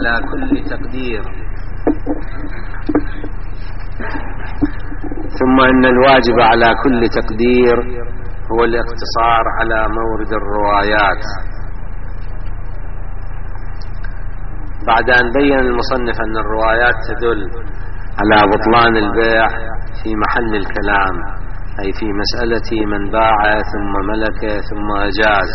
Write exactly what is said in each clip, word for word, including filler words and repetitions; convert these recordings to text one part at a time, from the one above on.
على كل تقدير. ثم إن الواجب على كل تقدير هو الاقتصار على مورد الروايات. بعد أن بين المصنف أن الروايات تدل على بطلان البيع في محل الكلام، أي في مسألة من باع ثم ملك ثم أجاز،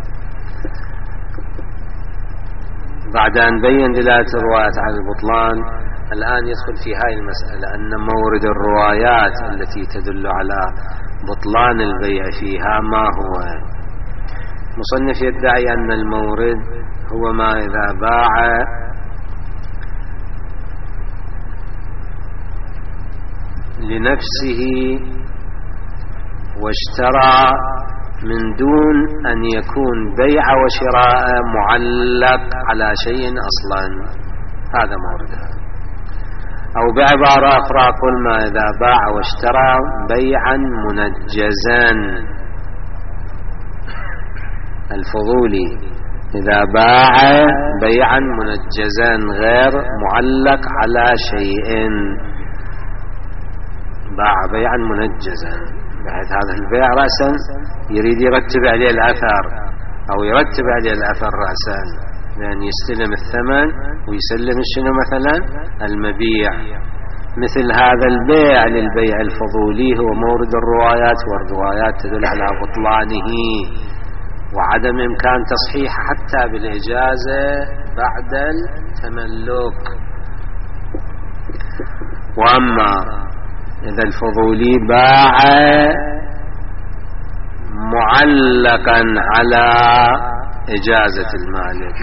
بعد أن بين دلالة الروايات على البطلان، الآن يدخل في هذه المسألة أن مورد الروايات التي تدل على بطلان البيع فيها ما هو. مصنف يدعي أن المورد هو ما إذا باع لنفسه واشترى من دون أن يكون بيع وشراء معلق على شيء أصلا، هذا موردها. أو بعبارة أخرى قل ما إذا باع واشترى بيعا منجزا. الفضولي إذا باع بيعا منجزا غير معلق على شيء، باع بيعا منجزا بحيث هذا البيع رأسا يريد يرتب عليه الأثر أو يرتب عليه الأثر رأسا، يعني يستلم الثمن ويسلم الشنو مثلا المبيع. مثل هذا البيع للبيع الفضولي هو مورد الروايات، والروايات تدل على بطلانه وعدم إمكان تصحيح حتى بالإجازة بعد التملك. وأما إذا الفضولي باع معلقا على إجازة المالك،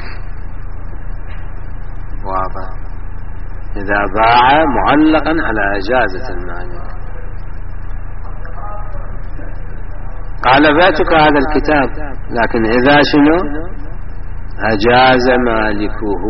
واضح، إذا باع معلقا على إجازة المالك، قال بعتك هذا الكتاب، لكن إذا شنو أجاز مالكه،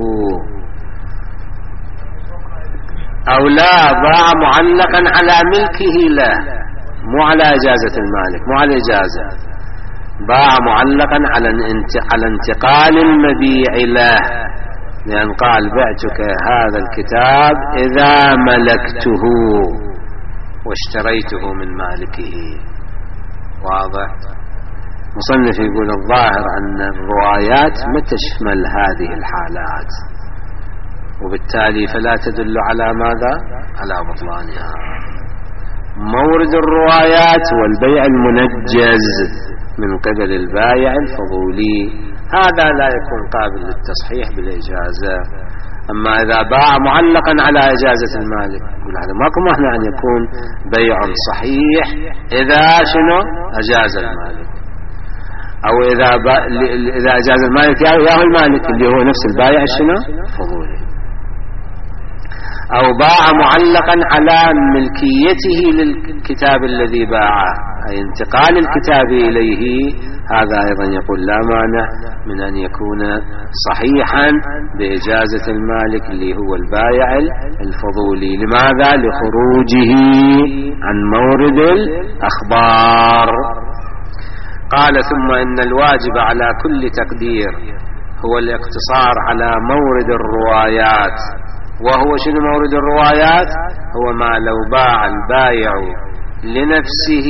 أو لا باع معلقا على ملكه له، مو على إجازة المالك، مو على إجازة، باع معلقا على انتقال المبيع له، لأن قال بعتك هذا الكتاب إذا ملكته واشتريته من مالكه. واضح؟ مصنف يقول الظاهر أن الروايات ما تشمل هذه الحالات، وبالتالي فلا تدل على ماذا؟ على بطلانها. مورد الروايات والبيع المنجز من قبل البائع الفضولي، هذا لا يكون قابل للتصحيح بالإجازة. أما إذا باع معلقا على إجازة المالك، يقول هذا ماكو معنى أن يكون بيع صحيح إذا شنو أجاز المالك، أو إذا إذا أجاز المالك ياهو المالك اللي هو نفس البائع شنو فضولي، أو باع معلقا على ملكيته للكتاب الذي باعه، أي انتقال الكتاب إليه، هذا أيضا يقول لا مانع من أن يكون صحيحا بإجازة المالك اللي هو البائع الفضولي. لماذا؟ لخروجه عن مورد الأخبار. قال ثم إن الواجب على كل تقدير هو الاقتصار على مورد الروايات. وهو شنو مورد الروايات؟ هو ما لو باع البائع لنفسه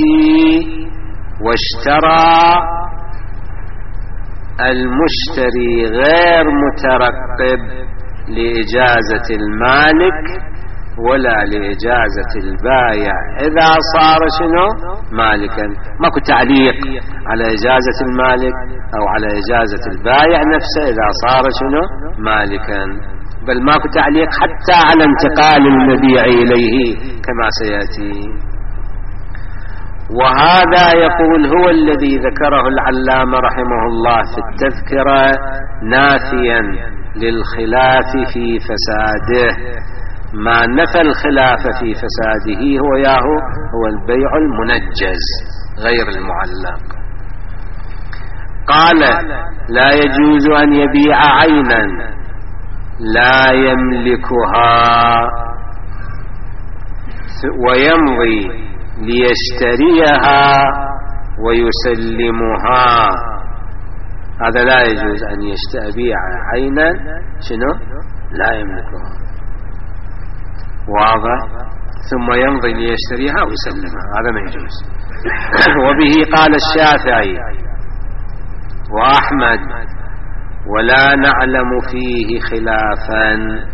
واشترى المشتري غير مترقب لإجازة المالك ولا لإجازة البائع إذا صار شنو مالكا. ماكو تعليق على إجازة المالك أو على إجازة البائع نفسه إذا صار شنو مالكا، بل ماكو تعليق حتى على انتقال المبيع إليه كما سيأتي. وهذا يقول هو الذي ذكره العلامة رحمه الله في التذكرة نافيا للخلاف في فساده. ما نفى الخلاف في فساده هو ياهو هو البيع المنجز غير المعلق. قال لا يجوز أن يبيع عينا لا يملكها ويمضي ليشتريها ويسلمها، هذا لا يجوز أن يبيع عينا شنو لا يملكها، واضح، ثم يمضي ليشتريها ويسلمها، هذا ما يجوز. وبه قال الشافعي وأحمد ولا نعلم فيه خلافا،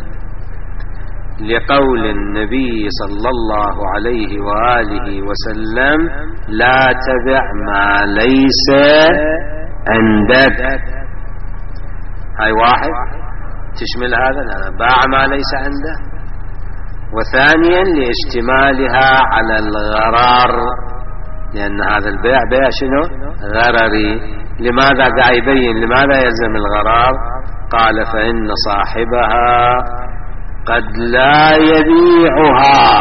لقول النبي صلى الله عليه وآله وسلم لا تبع ما ليس عندك. هاي واحد تشمل هذا، لا باع ما ليس عنده. وثانيا لاشتمالها على الغرار، لأن هذا البيع بيع شنو؟ غرري. لماذا قاعد يبين لماذا يلزم الغرار؟ قال فإن صاحبها قد لا يبيعها.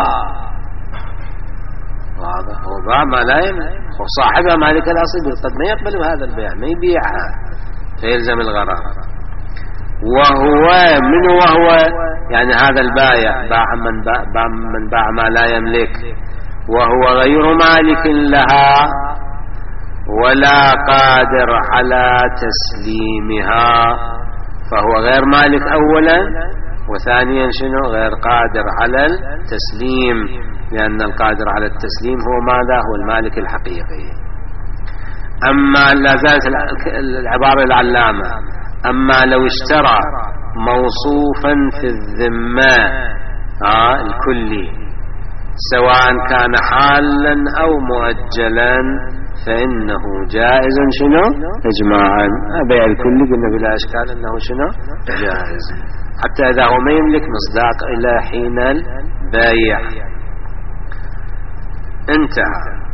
واضح، هو باع ما لا يملك، وصاحبها مالك الأصل قد ما يقبل بهذا البيع، ما يبيعها، فيلزم الغرار. وهو من وهو يعني هذا البائع باع من باع, من باع ما لا يملك، وهو غير مالك لها ولا قادر على تسليمها، فهو غير مالك أولا، وثانيا شنو؟ غير قادر على التسليم، لأن القادر على التسليم هو ماذا؟ هو المالك الحقيقي. أما لا زالت العبارة العلامة، أما لو اشترى موصوفا في الذمة آه الكلي سواء كان حالا أو مؤجلا فإنه جائز شنو؟ إجماعا. بيع الكلي قلنا بلا إشكال أنه شنو؟ جائز، حتى إذا هو ما يملك مصداق إلى حين البيع. انتهى.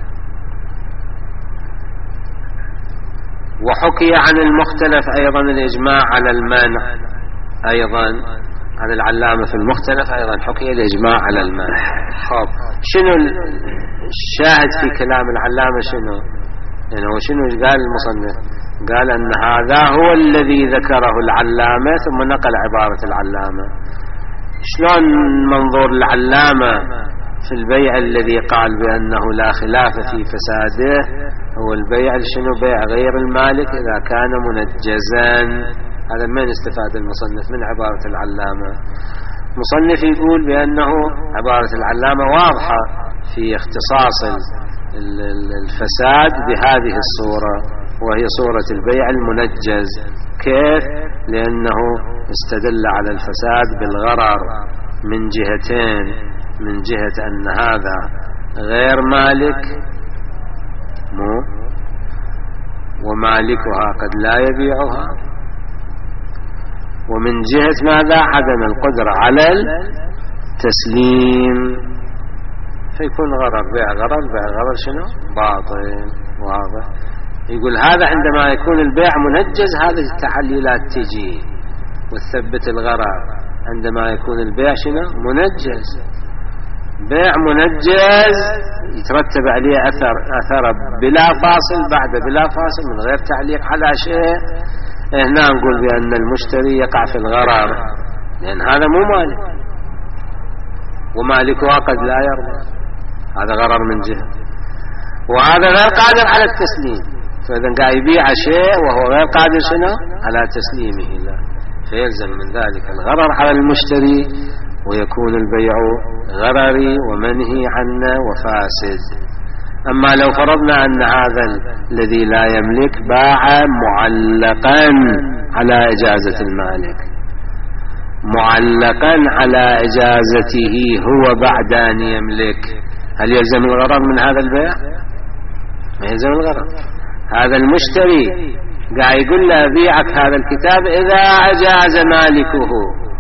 وحكي عن المختلف أيضا الإجماع على المانع، أيضا عن العلامة في المختلف أيضا حكي الإجماع على المانع. خب شنو الشاهد في كلام العلامة؟ شنو يعني هو شنو قال المصنف؟ قال أن هذا هو الذي ذكره العلامة ثم نقل عبارة العلامة. شلون منظور العلامة في البيع الذي قال بأنه لا خلاف في فساده؟ هو البيع شنو؟ بيع غير المالك إذا كان منجزا. هذا من استفاد المصنف من عبارة العلامة؟ مصنف يقول بأنه عبارة العلامة واضحة في اختصاص الفساد بهذه الصورة، وهي صورة البيع المنجز. كيف؟ لأنه استدل على الفساد بالغرر من جهتين، من جهة أن هذا غير مالك مو ومالكها قد لا يبيعها، ومن جهة ماذا؟ عدم القدرة على التسليم، فيكون غرر. بيع غرر بيع غرر شنو؟ باطل. واضح. يقول هذا عندما يكون البيع منجز هذه التعليلات تجي وتثبت الغرر. عندما يكون البيع شنو؟ منجز. بيع منجز يترتب عليه أثر أثر بلا فاصل بعد بلا فاصل من غير تعليق على شيء. هنا نقول بأن المشتري يقع في الغرر، لأن هذا مو مالك ومالكها قد لا يرضى، هذا غرر من جهة، وهذا غير قادر على التسليم. فإذا قاعد يبيع شيء وهو غير قادر شنو؟ على تسليمه له، فيلزم من ذلك الغرر على المشتري، ويكون البيع غرري ومنهي عنه وفاسد. أما لو فرضنا أن هذا الذي لا يملك باع معلقا على إجازة المالك، معلقا على إجازته هو بعد أن يملك، هل يلزم الغرر من هذا البيع؟ ما يلزم الغرر. هذا المشتري قاعد يقول له بيعك هذا الكتاب إذا أجاز مالكه،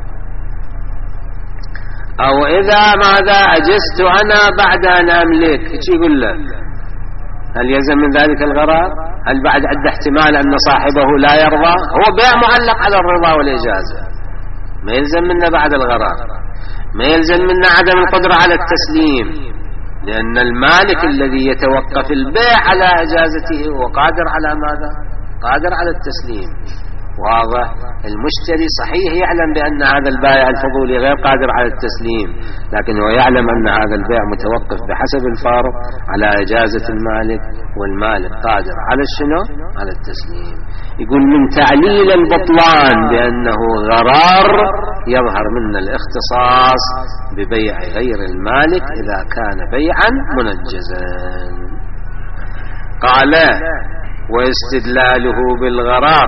أو إذا ماذا أجزت أنا بعد أن أملك، ايش يقول له؟ هل يلزم من ذلك الغرار؟ هل بعد عد احتمال أن صاحبه لا يرضى؟ هو بيع معلق على الرضا والإجازة، ما يلزم منه بعد الغرار، ما يلزم منه عدم القدرة على التسليم، لأن المالك الذي يتوقف البيع على إجازته هو قادر على ماذا؟ قادر على التسليم. واضح. المشتري صحيح يعلم بأن هذا البائع الفضولي غير قادر على التسليم، لكن هو يعلم أن هذا البيع متوقف بحسب الفارق على إجازة المالك، والمالك قادر على الشنو؟ على التسليم. يقول من تعليل البطلان بأنه غرار يظهر منا الاختصاص ببيع غير المالك إذا كان بيعا منجزا. قال واستدلاله بالغرار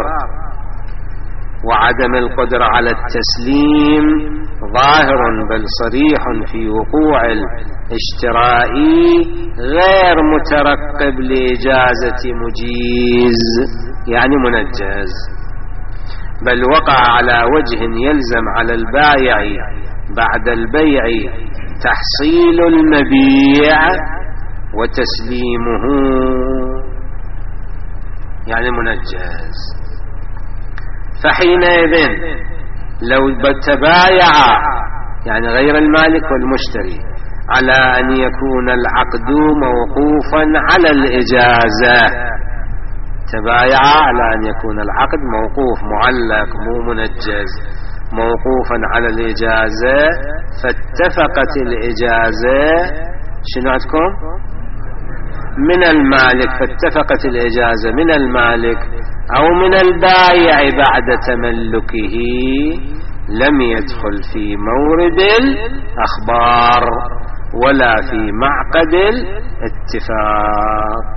وعدم القدرة على التسليم ظاهر بل صريح في وقوع الاشتراء غير مترقب لإجازة مجيز يعني منجز، بل وقع على وجه يلزم على البائع بعد البيع تحصيل المبيع وتسليمه يعني منجز. فحينئذ لو تبايع يعني غير المالك والمشتري على أن يكون العقد موقوفا على الإجازة، تبايع على أن يكون العقد موقوف معلق مو منجز موقوفا على الإجازة، فاتفقت الإجازة شنو عندكم من المالك، فاتفقت الإجازة من المالك أو من البائع بعد تملكه لم يدخل في مورد الأخبار ولا في معقد الاتفاق.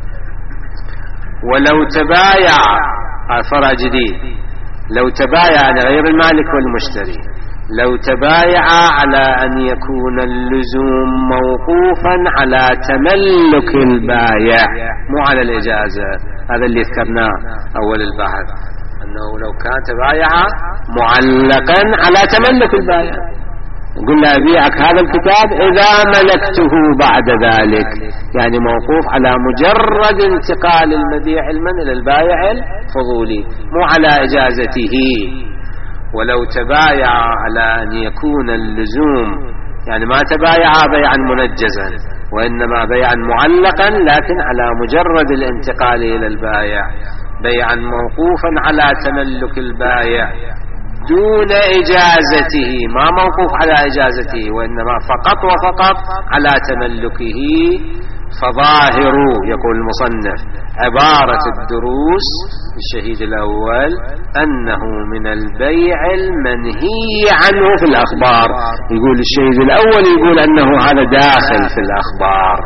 ولو تبايع فرع جديد، لو تبايع على غير المالك والمشتري، لو تبايع على أن يكون اللزوم موقوفا على تملك البائع مو على الإجازة، هذا اللي ذكرناه أول البحث أنه لو كان تبايع معلقا على تملك البائع، قلنا أبيعك هذا الكتاب إذا ملكته بعد ذلك، يعني موقوف على مجرد انتقال المبيع المن إلى البائع الفضولي مو على إجازته. ولو تبايع على أن يكون اللزوم يعني ما تبايع بيعا منجزا وإنما بيعا معلقا لكن على مجرد الانتقال إلى البائع، بيعا موقوفا على تملك البائع دون إجازته، ما موقوف على إجازته وإنما فقط وفقط على تملكه، فظاهر يقول المصنف عبارة الدروس الشهيد الأول أنه من البيع المنهي عنه في الأخبار. يقول الشهيد الأول يقول أنه هذا داخل في الأخبار.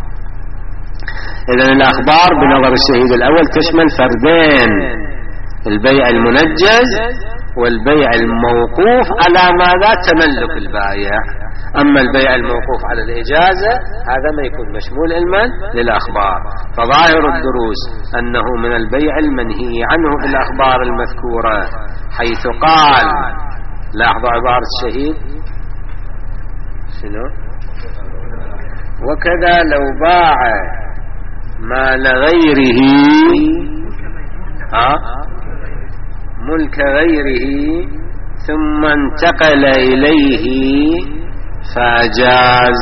إذن الأخبار بنظر الشهيد الأول تشمل فردين، البيع المنجز والبيع الموقوف على ماذا تملك البائع. أما البيع الموقوف على الإجازة هذا ما يكون مشمول علما للأخبار. فظاهر الدروس أنه من البيع المنهي عنه في الأخبار المذكورة، حيث قال لاحظوا عبارة الشهيد شنو وكذا لو باع مال غيره ها ملك غيره ثم انتقل إليه فأجاز.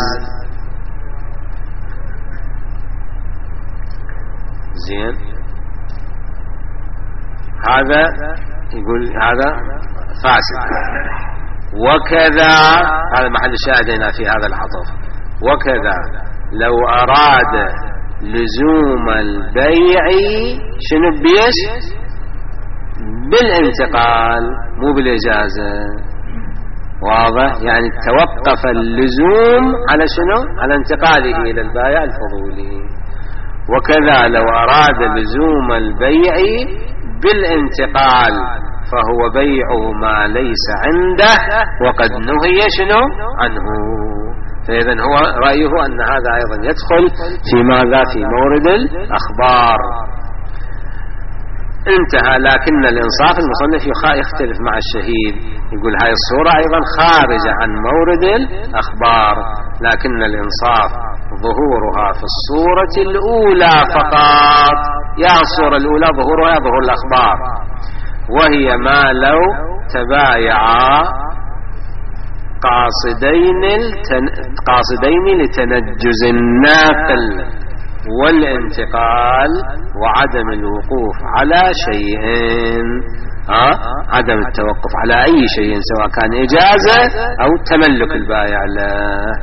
زين، هذا يقول هذا فاسد. وكذا هذا محل الشاهد في هذا العطف. وكذا لو أراد لزوم البيع شنو بيش بالانتقال مو بالإجازة، واضح؟ يعني توقف اللزوم على شنو؟ على انتقاله إلى البائع الفضولي. وكذا لو أراد لزوم البيع بالانتقال فهو بيع ما ليس عنده وقد نهي شنو عنه. فإذن هو رأيه أن هذا أيضا يدخل في ماذا؟ في مورد الأخبار. انتهى. لكن الإنصاف المصنف يختلف مع الشهيد، يقول هاي الصورة أيضا خارجة عن مورد الأخبار، لكن الإنصاف ظهورها في الصورة الأولى فقط. يا الصورة الأولى ظهورها ظهور الأخبار، وهي ما لو تبايعا قاصدين, قاصدين لتنجز الناقل والانتقال وعدم الوقوف على شيء، ها؟ عدم التوقف على أي شيء سواء كان إجازة أو تملك البائع له.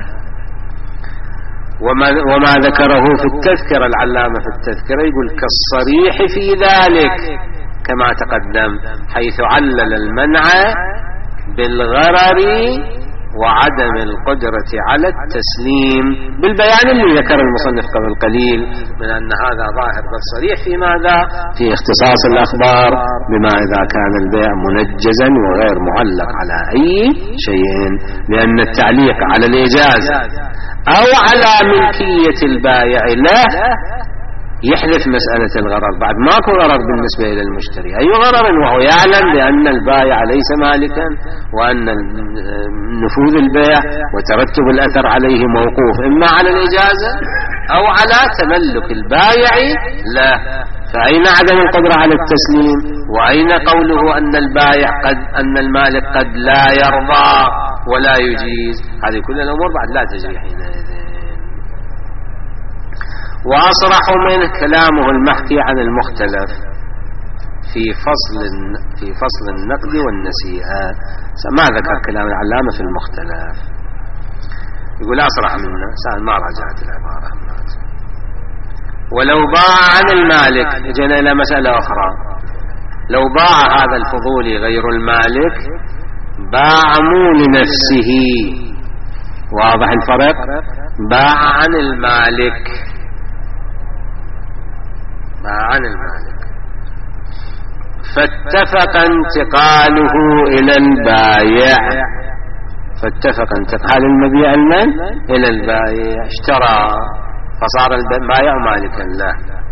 وما, وما ذكره في التذكرة العلامة في التذكرة يقول كالصريح في ذلك كما تقدم، حيث علل المنع بالغرر وعدم القدرة على التسليم بالبيان اللي ذكر المصنف قبل قليل من أن هذا ظاهر بل صريح في ماذا؟ في اختصاص الأخبار بما إذا كان البيع منجزا وغير معلق على أي شيء، لأن التعليق على الإجازة أو على ملكية البائع له يحذف مسألة الغرر، بعد ماكو غرر بالنسبة إلى المشتري، أي غرر وهو يعلم بأن البائع ليس مالكا وأن نفوذ البيع وترتب الأثر عليه موقوف إما على الإجازة أو على تملك البائع له، فأين عدم القدرة على التسليم؟ وأين قوله أن البائع قد أن المالك قد لا يرضى ولا يجيز؟ هذه كل الأمور بعد لا تجري حينئذ. وأصرح منه كلامه المحكي عن المختلف في فصل في فصل النقد والنسيئة. ما ذكر كلام العلامة في المختلف، يقول أصرح منه، سأل ما راجعت العبارة. ولو باع عن المالك، جينا إلى مسألة أخرى، لو باع هذا الفضولي غير المالك باع مو لنفسه، واضح الفرق؟ باع عن المالك، باع عن المالك فاتفق انتقاله إلى البايع، فاتفق انتقال المبيع المال إلى البايع، اشترى فصار البايع مالكا له،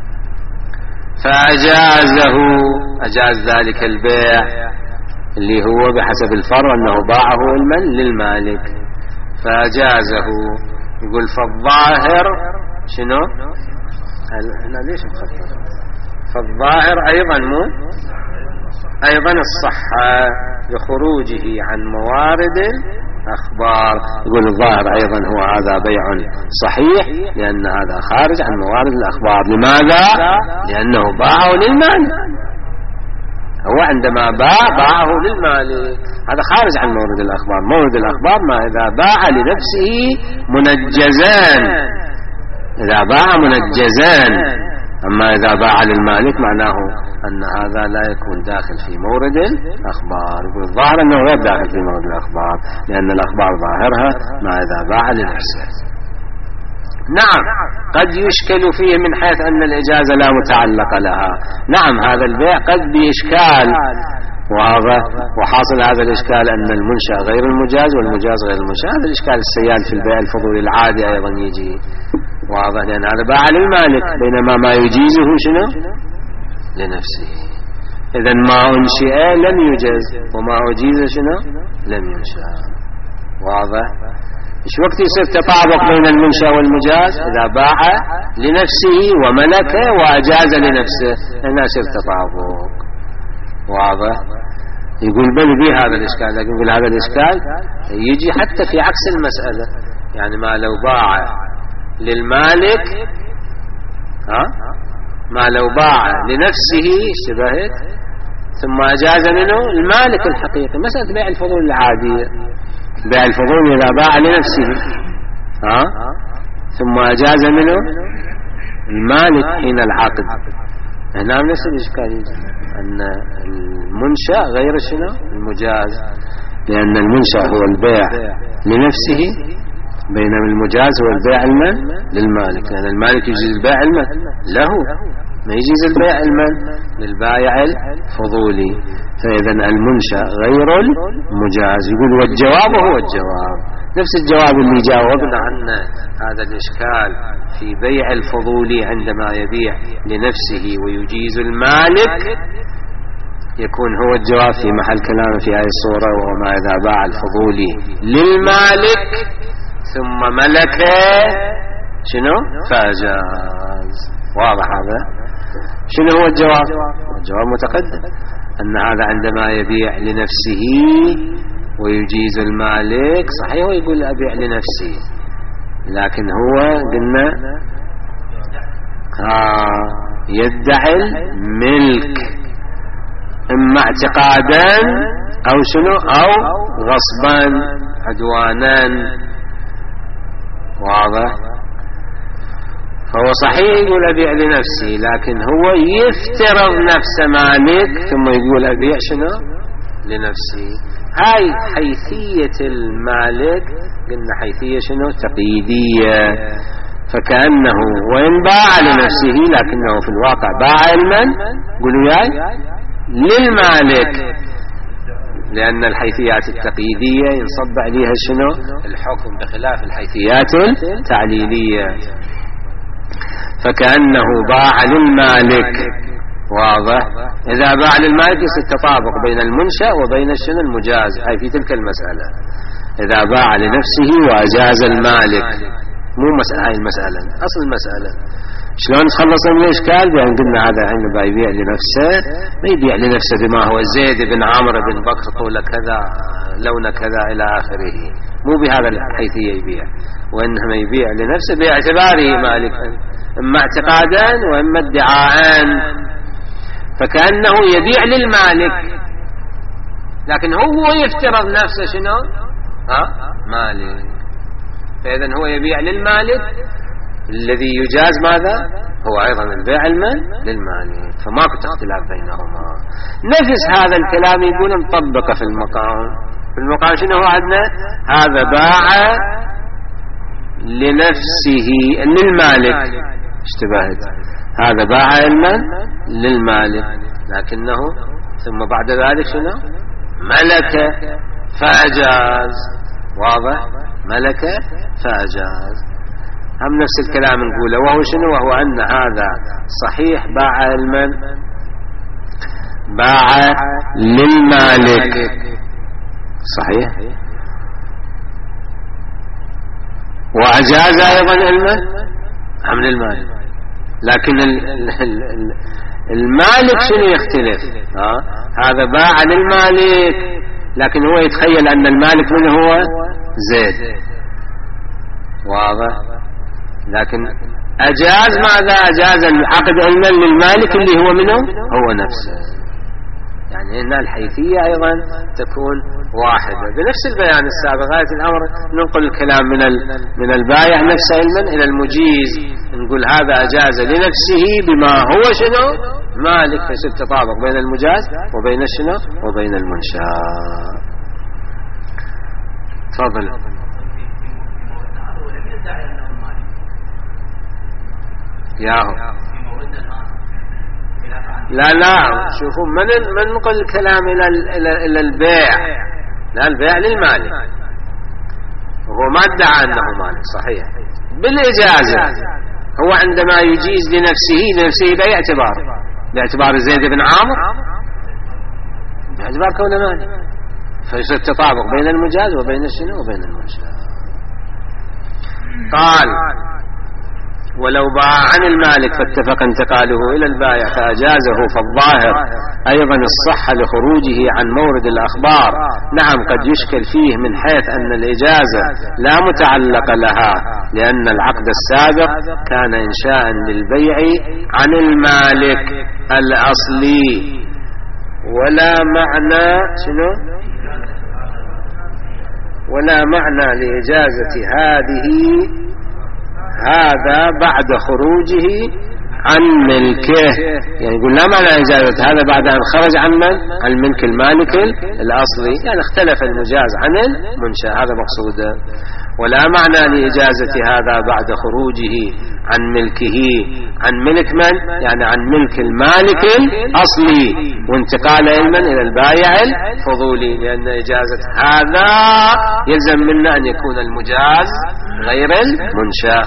فأجازه، أجاز ذلك البيع اللي هو بحسب الفرع أنه باعه المال للمالك، فأجازه. يقول فالظاهر شنو؟ لا ليش مخطط؟ فالظاهر أيضا مو أيضا الصحة لخروجه عن موارد الأخبار. يقول الظاهر أيضا هو هذا بيع صحيح لأن هذا خارج عن موارد الأخبار. لماذا؟ لأنه باعه للمالك، هو عندما باع باعه للمالك، هذا خارج عن مورد الأخبار. مورد الأخبار ما إذا باع لنفسه منجزان، إذا باع منجزان، أما إذا باع للمالك معناه أن هذا لا يكون داخل في مورد الأخبار. يقول الظاهر أنه غير داخل في مورد الأخبار لأن الأخبار ظاهرها ما إذا باع لنفسه. نعم قد يشكل فيه من حيث أن الإجازة لا متعلق لها، نعم هذا البيع قد بإشكال، وهذا وحاصل هذا الإشكال أن المنشأ غير المجاز والمجاز غير المنشأ. هذا الإشكال السيال في البيع الفضولي العادي أيضا يجي واضح، لأن هذا باع للمالك بينما ما يجيزه شنو؟ لنفسه. إذا ما أنشئ لم يجز وما أجيز شنو؟ لم ينشأ. واضح؟ إيش وقت يصير تطابق بين المنشأ والمجاز؟ إذا باع لنفسه وملكه وأجاز لنفسه هنا يصير تطابق. واضح؟ يقول بل به هذا الإشكال، لكن يقول هذا الإشكال يجي حتى في عكس المسألة، يعني ما لو باع للمالك ها ما لو باع لنفسه اشتبهت ثم أجاز منه المالك الحقيقي، مسألة بيع الفضول العادية، بيع الفضول إذا باع لنفسه ها ثم أجاز منه المالك حين العقد، هنا نفس الإشكال يجي أن المنشأ غير شنو؟ المجاز، لأن المنشأ هو البيع لنفسه بينما المجاز هو البيع المال للمالك، لأن المالك يجيز البيع المال له، ما يجيز البيع المال للبائع الفضولي. فإذا المنشأ غير المجاز. يقول والجواب هو الجواب، نفس الجواب اللي جاوبنا عنه هذا الإشكال في بيع الفضولي عندما يبيع لنفسه ويجيز المالك، يكون هو الجواب في محل كلامه في هذه الصورة، وهو ما إذا باع الفضولي للمالك ثم ملك شنو؟ فأجاز. واضح هذا؟ شنو هو الجواب؟ الجواب متقدم أن هذا عندما يبيع لنفسه ويجيز المالك صحيح ويقول أبيع لنفسي، لكن هو قلنا آه يدعي الملك إما اعتقادا أو شنو أو غصبا عدوانا. واضح؟ فهو صحيح يقول أبيع لنفسي، لكن هو يفترض نفسه مالك ثم يقول أبيع شنو؟ لنفسي. هاي حيثية المالك قلنا حيثية شنو؟ تقييدية. فكأنه وإن باع لنفسه لكنه في الواقع باع لمن؟ قولوا ياي للمالك، لأن الحيثيات التقييدية ينصب عليها شنو؟ الحكم، بخلاف الحيثيات التعليلية. فكأنه باع للمالك، واضح؟ إذا باع للمالك يصير تطابق بين المنشأ وبين شنو؟ المجاز. هاي في تلك المسألة إذا باع لنفسه وأجاز المالك، مو مسألة هاي المسألة، أصل المسألة شلون تخلص من الإشكال؟ بأن قلنا هذا عنده يبيع لنفسه، ما يبيع لنفسه بما هو زيد بن عمرو بن بكر طول كذا لون كذا إلى آخره، مو بهذا الحيثية يبيع، وإنما يبيع لنفسه باعتباره مالكا، إما اعتقادا وإما ادعاء. فكأنه يبيع للمالك، لكن هو يفترض نفسه شنو؟ ها؟ مالك. فإذا هو يبيع للمالك، الذي يجاز ماذا؟ هو أيضا البيع المال للمالك، فماكو اختلاف بينهما. نفس هذا الكلام يقول مطبقة في المقام. في المقام شنو هو عندنا؟ هذا باع لنفسه للمالك، اشتبهت، هذا باع المال للمالك، لكنه ثم بعد ذلك شنو؟ ملك فأجاز، واضح؟ ملك فأجاز. هم نفس الكلام نقوله، وهو شنو؟ وهو أن هذا صحيح باع المال، باع للمالك، صحيح، وأجاز أيضا المال هم للمالك، لكن المالك شنو يختلف؟ ها؟ هذا باع للمالك، لكن هو يتخيل أن المالك من هو؟ زيد، واضح؟ لكن أجاز ماذا؟ أجاز العقد علما للمالك اللي هو منه هو نفسه. يعني هنا الحيثية أيضا تكون واحدة بنفس البيان السابق. غاية الأمر ننقل الكلام من من البايع نفسه علما إلى المجيز، نقول هذا أجاز لنفسه بما هو شنو؟ مالك، فيصير تطابق بين المجاز وبين شنو؟ وبين المنشاء. تفضل. ياهو لا لا شوفوا من من نقل الكلام إلى إلى إلى البيع، لا البيع للمالك، وهو ما ادعى أنه مالك، صحيح بالإجازة. هو عندما يجيز لنفسه لنفسه بأي اعتبار؟ باعتبار زيد بن عمرو، باعتبار كونه مالك، فيصير تطابق بين المجاز وبين الشنو وبين المنشأ. قال ولو باع عن المالك فاتفق انتقاله إلى البائع فأجازه، فالظاهر أيضا الصحة لخروجه عن مورد الأخبار. نعم قد يشكل فيه من حيث أن الإجازة لا متعلق لها، لأن العقد السابق كان إنشاء للبيع عن المالك الأصلي، ولا معنى شنو؟ ولا معنى لإجازة هذه هذا بعد خروجه عن ملكه. يعني يقول لا معنى إجازة هذا بعد أن خرج عن من؟ عن ملك المالك الأصلي، يعني اختلف المجاز عن المنشأ، هذا مقصوده. ولا معنى لإجازة هذا بعد خروجه عن ملكه، عن ملك من؟ يعني عن ملك المالك الأصلي، وانتقال علما إلى البائع الفضولي، لأن إجازة هذا يلزم منا أن يكون المجاز غير المنشأ.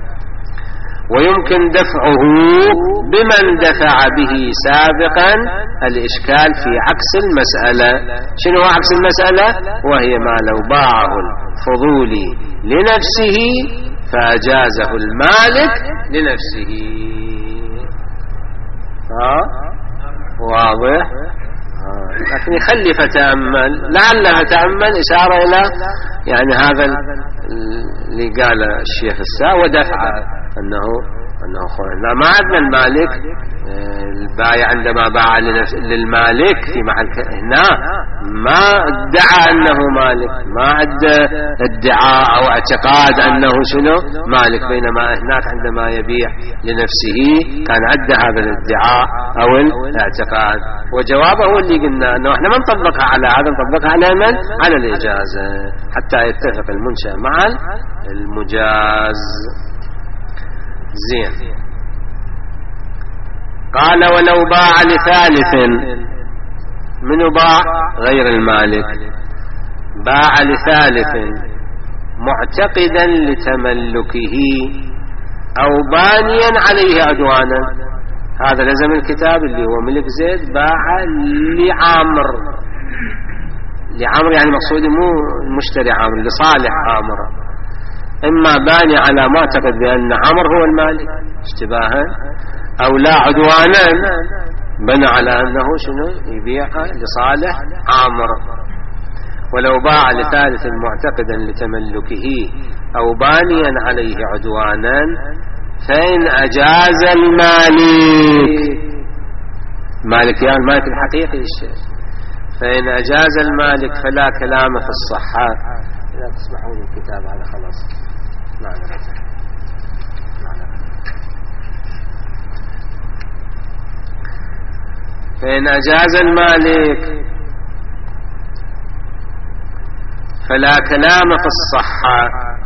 ويمكن دفعه بمن دفع به سابقا الإشكال في عكس المسألة. شنو هو عكس المسألة؟ وهي ما لو باعه الفضولي لنفسه فأجازه المالك لنفسه. ها واضح؟ لكن يخلي فتأمل، لعلها تأمل إشارة إلى يعني هذا اللي قال الشيخ السا ودفع أنه أنه لا ما عندنا المالك البايع عندما باع للمالك في محل هنا ما ادعى أنه مالك، ما عنده ادعاء أو اعتقاد أنه شنو مالك، بينما هناك عندما يبيع لنفسه كان عنده هذا الادعاء أو الاعتقاد. وجوابه هو اللي قلنا أنه احنا ما نطبقها على هذا، نطبقها على من؟ على الإجازة حتى يتفق المنشأ مع المجاز. زين. قال ولو باع لثالث، منو باع؟ غير المالك، باع لثالث معتقدا لتملكه أو بانيا عليه عدوانا. هذا لزم الكتاب اللي هو ملك زيد باع لعامر، لعامر يعني مقصودي مو المشتري عامر، لصالح عامر، إما باني على معتقد بأن عامر هو المالك اشتباها، أو لا عدوانا بنى على أنه شنو يبيعها لصالح عامر. ولو باع لثالث معتقدا لتملكه أو بانيا عليه عدوانا فإن أجاز المالك، مالك يعني المالك الحقيقي الشيء، فإن أجاز المالك فلا كلام في الصحة. لا تسمحون الكتاب هذا خلاص معنا. فإن أجاز المالك فلا كلام في الصحة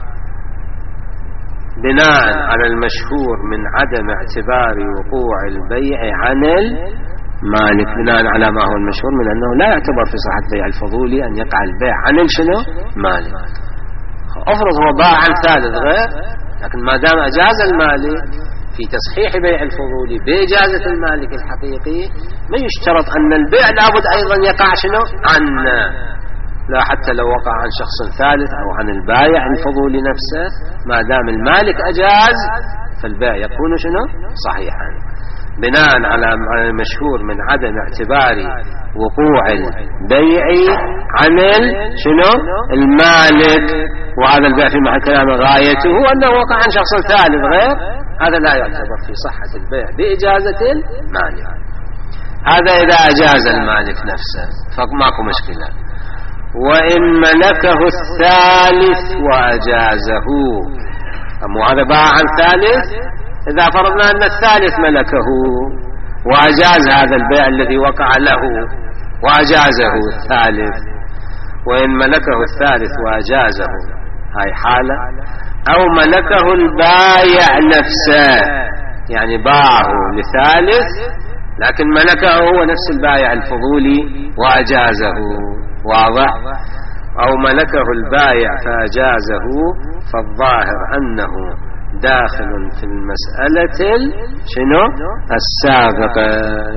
بناء على المشهور من عدم اعتبار وقوع البيع عن المالك، بناء على ما هو المشهور من أنه لا يعتبر في صحة بيع الفضولي أن يقع البيع عن شنو مالك. أفرض هو باع عن ثالث غير، لكن ما دام أجاز المالك في تصحيح بيع الفضولي بإجازة المالك الحقيقي، ما يشترط أن البيع لابد أيضا يقع شنو عنه، لا حتى لو وقع عن شخص ثالث أو عن البايع الفضولي نفسه، ما دام المالك أجاز فالبيع يكون شنو صحيحا، بناء على المشهور من عدم اعتبار وقوع البيع عن شنو المالك. وهذا البيع في محل كلام غايته أنه وقع عن شخص ثالث غير، هذا لا يعتبر في صحة البيع بإجازة المالك. هذا إذا أجاز المالك نفسه فماكو مشكلة. وإن ملكه الثالث وأجازه، أما هذا باع عن ثالث، إذا فرضنا أن الثالث ملكه وأجاز هذا البيع الذي وقع له وأجازه الثالث، وإن ملكه الثالث وأجازه هاي حالة، أو ملكه البايع نفسه، يعني باعه لثالث لكن ملكه هو نفس البايع الفضولي وأجازه، واضح؟ أو ملكه البايع فأجازه، فالظاهر أنه داخل في المسألة شنو السابقة.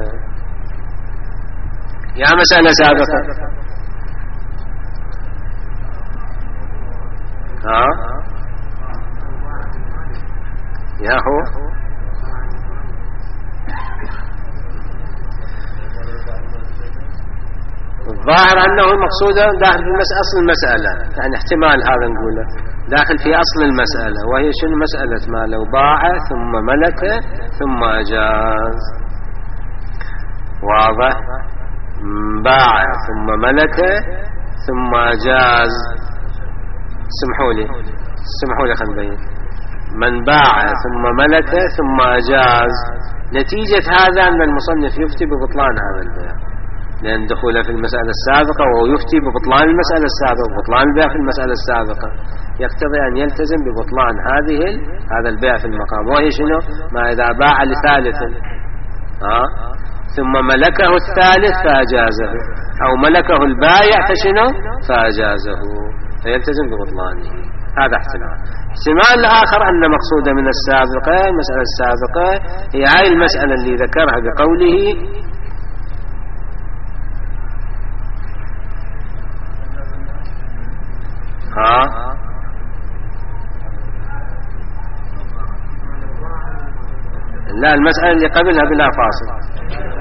يا مسألة سابقة ها يا هو الظاهر أنه المقصود داخل في أصل المسألة، يعني احتمال هذا نقوله داخل في أصل المسألة، وهي شنو مسألة ما لو باع ثم ملك ثم أجاز. واضح؟ باع ثم ملك ثم أجاز. سمحوا لي سمحوا لي خلينا نبين. من باع ثم ملك ثم أجاز، نتيجة هذا أن المصنف يفتي ببطلان هذا البيع، لأن دخوله في المسألة السابقة وهو يفتي ببطلان المسألة السابقة، وبطلان البيع في المسألة السابقة يقتضي أن يلتزم ببطلان هذه هذا البيع في المقام. وهي شنو؟ ما إذا باع لثالث ها ثم ملكه الثالث فأجازه، أو ملكه البايع فشنو فأجازه، فيلتزم ببطلانه. هذا احتمال. احتمال الآخر أن مقصود من السابقة المسألة السابقة هي هاي المسألة اللي ذكرها بقوله ها لا، المسألة اللي قبلها بلا فاصل.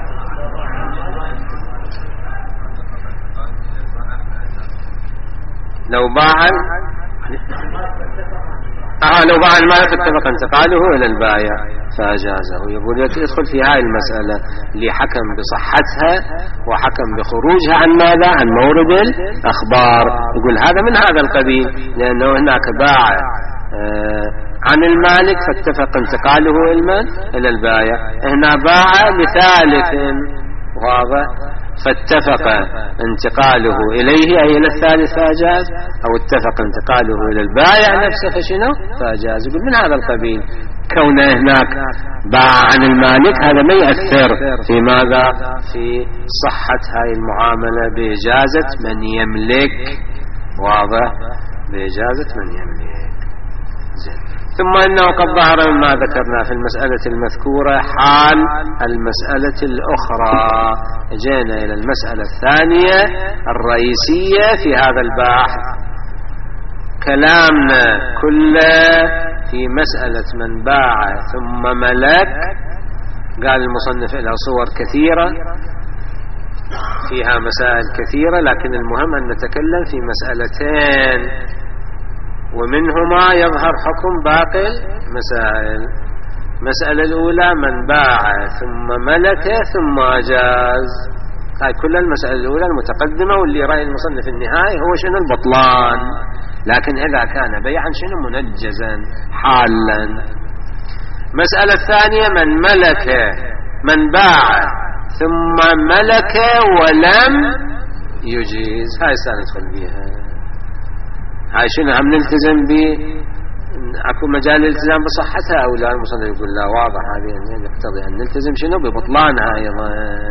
لو باع اه لو باع المالك اتفق انتقاله الى البايع. فأجازه. يقول يدخل في هاي المسألة اللي حكم بصحتها وحكم بخروجها عن ماذا؟ عن مورد الأخبار. يقول هذا من هذا القبيل، لأنه هناك باع عن المالك فاتفق انتقاله إلى البائع، هنا باع لثالث واضح فاتفق انتقاله إليه أي إلى الثالث فأجاز، أو اتفق انتقاله إلى البائع نفسه فشنو فأجاز. يقول من هذا القبيل كونه هناك باع عن المالك هذا ما يأثر في ماذا؟ في صحة هاي المعاملة بإجازة من يملك، واضح، بإجازة من يملك. زين. ثم إنه قد ظهر مما ذكرنا في المسألة المذكورة حال المسألة الأخرى. جينا إلى المسألة الثانية الرئيسية في هذا البحث. كلامنا كله في مسألة من باع ثم ملك. قال المصنف لها صور كثيرة فيها مسائل كثيرة، لكن المهم أن نتكلم في مسألتين ومنهما يظهر حكم باقي المسائل. مسألة الأولى من باع ثم ملك ثم أجاز. هاي كل المسألة الأولى المتقدمة، واللي رأي المصنف النهائي هو شنو البطلان. لكن إذا كان بيعا شنو منجزا حالا. مسألة الثانية من ملك، من باع ثم ملك ولم يجيز. هاي سندخل بها. هاي شنو هم نلتزم ب اكو مجال الالتزام بصحتها او لا؟ المصنف يقول لا، واضح هذه يقتضي ان نلتزم شنو ببطلانها ايضا.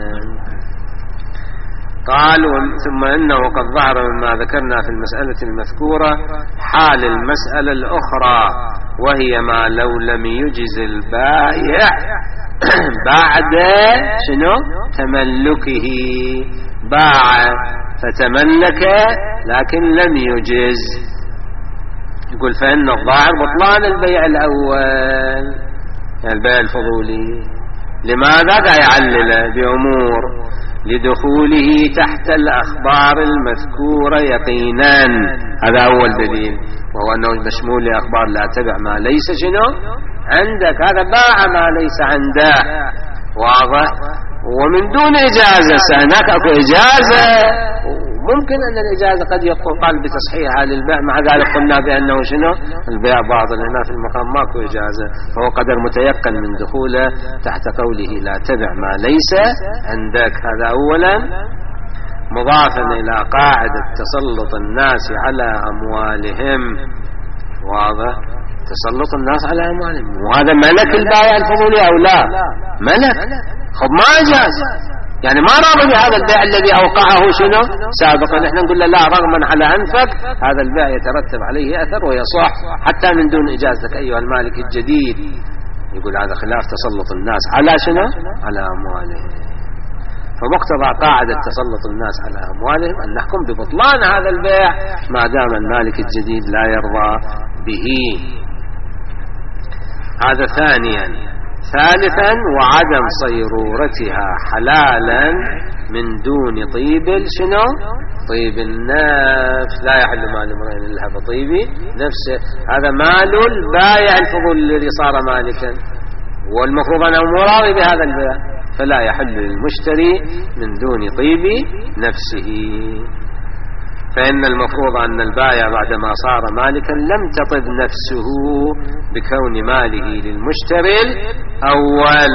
قال ثم انه قد ظهر مما ذكرنا في المسألة المذكورة حال المسألة الاخرى، وهي ما لو لم يجز البائع بعد شنو تملكه. باع فتملك لكن لم يجز. يقول فإن الظاهر بطلان البيع الأول، يعني البيع الفضولي. لماذا؟ قاعد يعلل بأمور لدخوله تحت الأخبار المذكورة يقينا. هذا أول دليل، وهو أنه مشمول لأخبار لا تبع ما ليس شنو عندك. هذا باع ما ليس عنده، واضح، ومن دون إجازة. هناك أكو إجازة، ممكن أن الإجازة قد يقال بتصحيحها للبيع، مع ذلك قلنا بأنه شنو البيع باطل. هنا في المقام ماكو إجازة، فهو قدر متيقن من دخوله تحت قوله لا تبع ما ليس عندك. هذا أولا. مضافا إلى قاعدة تسلط الناس على أموالهم، واضح، تسلط الناس على أموالهم. وهذا ملك البائع الفضولي أو لا؟ ملك. خب ما أجاز، يعني ما راضي بهذا البيع الذي أوقعه شنو سابقا. نحن نقول له لا، رغما على أنفك هذا البيع يترتب عليه أثر ويصح حتى من دون إجازتك أيها المالك الجديد. يقول هذا خلاف تسلط الناس على شنو على أموالهم. فمقتضى قاعدة تسلط الناس على أموالهم أن نحكم ببطلان هذا البيع ما دام المالك الجديد لا يرضى به. هذا ثانيا. ثالثا وعدم صيرورتها حلالا من دون طيب شنو طيب النفس. لا يحل مال امرئ الا بطيب نفسه. هذا مال البائع الفضول الذي صار مالكا، والمفروض انه مراضي بهذا البيع، فلا يحل للمشتري من دون طيب نفسه. فإن المفروض أن البائع بعدما صار مالكا لم تطب نفسه بكون ماله للمشتري الأول،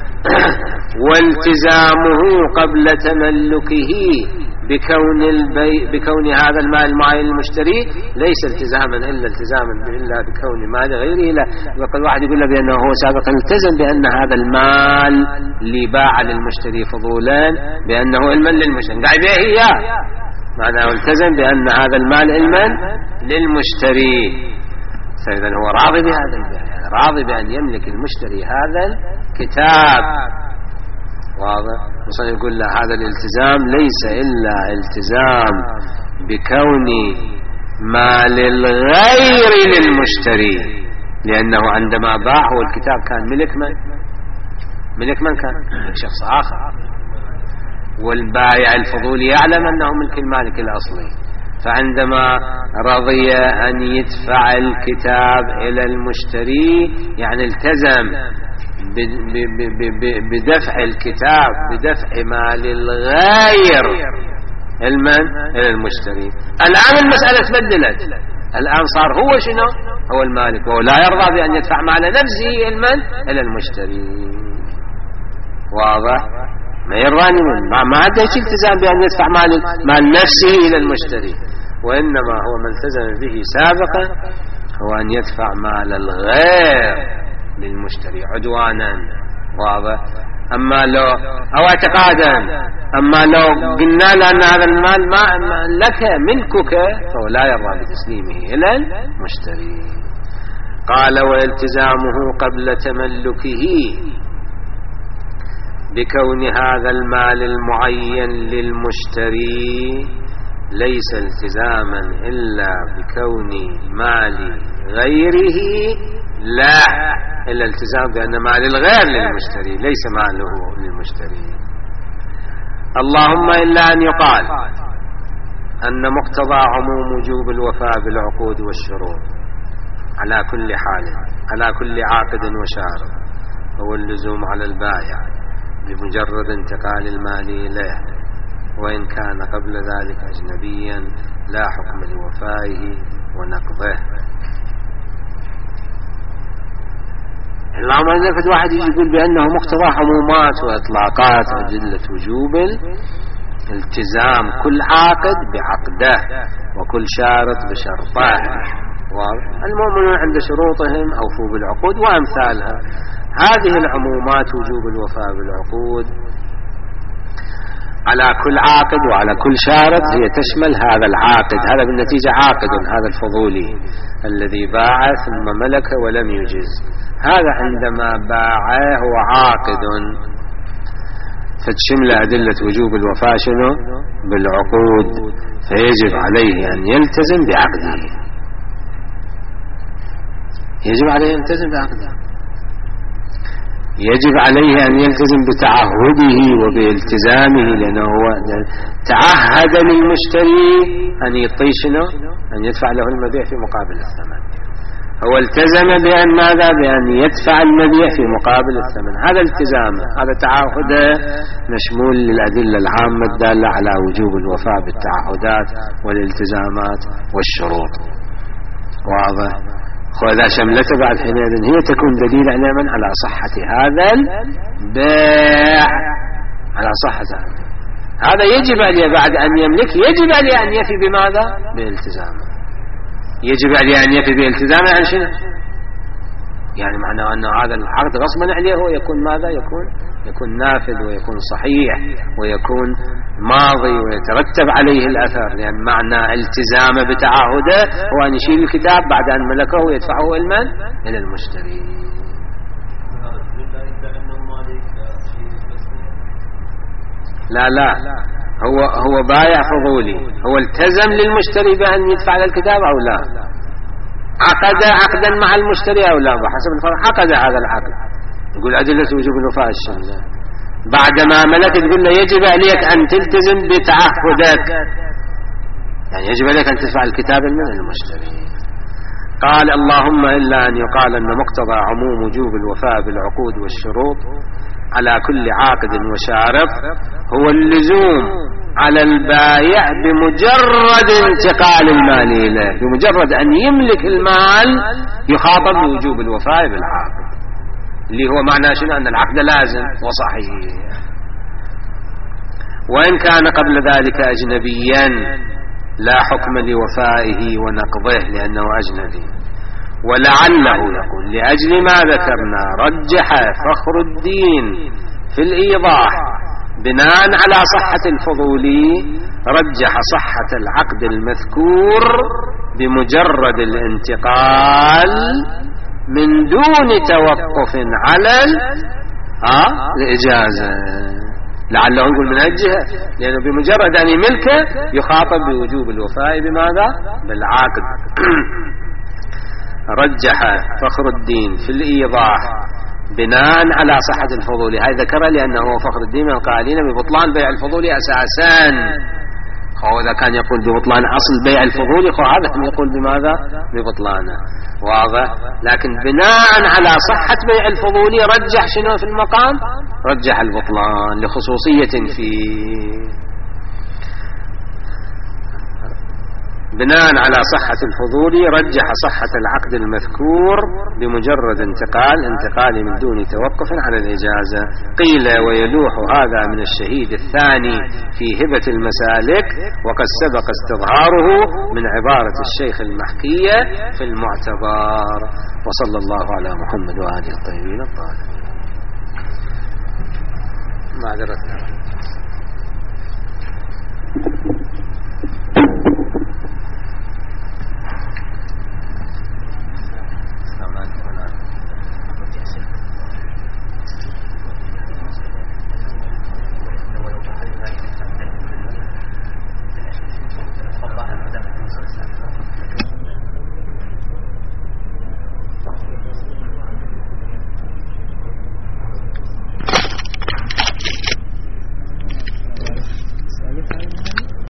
والتزامه قبل تملكه بكون البيع بكون هذا المال المعين للمشتري ليس التزاما إلا التزاما إلا بكون مال غيره. لا يقول واحد يقول له بأنه هو سابقا التزم بأن هذا المال اللي باع للمشتري فضولا بأنه علما للمشتري، قاعد به إياه، معناه التزم بأن هذا المال علما للمشتري. فإذا هو راضي بهذا البيع، يعني راضي بأن يملك المشتري هذا الكتاب، واضح. مثلا يقول له هذا الالتزام ليس إلا التزام بكون مال الغير للمشتري، لأنه عندما باع هو الكتاب كان ملك من؟ ملك من كان؟ ملك شخص آخر، والبائع الفضولي يعلم أنه ملك المالك الأصلي، فعندما رضي أن يدفع الكتاب إلى المشتري يعني التزم بدفع الكتاب بدفع مال الغير المن إلى المشتري. الآن المسألة تبدلت، الآن صار هو شنو؟ هو المالك، وهو لا يرضى بأن يدفع مال نفسه المن إلى المشتري. واضح؟ ما يرضاني من ما, ما عنده التزام بأن يدفع مال مال نفسه إلى المشتري، وإنما هو من التزم به سابقا هو أن يدفع مال الغير للمشتري عدوانا. واضح؟ أما لو أو اعتقادا، أما لو قلنا له أن هذا المال ما لك ملكك فهو لا يرضى بتسليمه إلى المشتري. قال والتزامه قبل تملكه بكون هذا المال المعين للمشتري ليس التزاما إلا بكون مال غيره، لا إلا التزام بأن مال الغير للمشتري ليس ماله للمشتري. اللهم إلا أن يقال أن مقتضى عموم وجوب الوفاء بالعقود والشروط على كل حال على كل عاقد وشارط هو اللزوم على البائع بمجرد انتقال المال إليه، وإن كان قبل ذلك أجنبيا لا حكم لوفائه ونقضه. اللهم إذا كنت واحد يقول بأنه مقتضى عمومات وإطلاقات أدلة وجوب التزام كل عاقد بعقده وكل شارط بشرطه. المؤمنون عند شروطهم أوفوا بالعقود وأمثالها. هذه العمومات وجوب الوفاء بالعقود على كل عاقد وعلى كل شارط هي تشمل هذا العاقد، هذا بالنتيجة عاقد، هذا الفضولي الذي باع ثم ملك ولم يجز، هذا عندما باع هو عاقد، فتشمل أدلة وجوب الوفاء شنو؟ بالعقود، فيجب عليه أن يلتزم بعقده، يجب عليه أن يلتزم بعقده، يجب عليه أن يلتزم بتعهده وبالتزامه، لأنه هو تعهد للمشتري أن يعطي شنو؟ أن يدفع له المبيع في مقابل الثمن. هو التزم بأن ماذا؟ بأن يدفع المبيع في مقابل الثمن. هذا التزام، هذا تعهده مشمول للأدلة العامة الدالة على وجوب الوفاء بالتعهدات والالتزامات والشروط. واضح؟ وإذا شملته بعد حينئذ هي تكون دليل علما على صحة هذا البيع، على صحة هذا. هذا يجب عليه بعد أن يملك، يجب عليه أن يفي بماذا؟ بالتزامه. يجب عليه أن يفي بالتزامه عن شنو؟ يعني معناه أن هذا العقد غصبا عليه هو يكون ماذا؟ يكون يكون نافذ ويكون صحيح ويكون ماضي ويترتب عليه الأثر، لأن معنى التزامه بتعهده هو أن يشيل الكتاب بعد أن ملكه ويدفعه المال إلى المشتري. لا لا هو هو بايع فضولي، هو التزم للمشتري بأن يدفع له الكتاب أو لا؟ عقد عقدا مع المشتري أو لا؟ بحسب الفرق عقد هذا العقد. يقول أدلة وجوب الوفاء الشملة، بعدما ملك تقول له يجب عليك أن تلتزم بتعهدك، يعني يجب عليك أن تدفع الكتاب من المشتري. قال اللهم إلا أن يقال أن مقتضى عموم وجوب الوفاء بالعقود والشروط على كل عاقد وشارط هو اللزوم على البائع بمجرد انتقال المال إليه، بمجرد أن يملك المال يخاطب بوجوب الوفاء بالعاقد، اللي هو معنى شنو؟ أن العقد لازم وصحيح. وإن كان قبل ذلك أجنبيا لا حكم لوفائه ونقضه لأنه أجنبي. ولعله يقول لأجل ما ذكرنا رجح فخر الدين في الإيضاح بناء على صحة الفضولي، رجح صحة العقد المذكور بمجرد الانتقال من دون توقف على آه الإجازة. لعله يقول من الجهة، لأنه بمجرد أن يملكه يخاطب بوجوب الوفاء بماذا؟ بالعقد. رجح فخر الدين في الإيضاح بناء على صحة الفضولي، هذا ذكره لأنه فخر الدين من القائلين ببطلان بيع الفضولي أساسا. هو إذا كان يقول ببطلان أصل بيع الفضولي هذا يقول بماذا؟ ببطلانه. واضح. لكن بناء على صحة بيع الفضولي رجح شنو في المقام؟ رجح البطلان لخصوصية فيه. بناء على صحة الفضولي رجح صحة العقد المذكور بمجرد انتقال انتقال من دون توقف على الإجازة. قيل ويلوح هذا من الشهيد الثاني في هبة المسالك، وقد سبق استظهاره من عبارة الشيخ المحكية في المعتبر. وصلى الله على محمد وآله الطيبين الطاهرين. معذرة.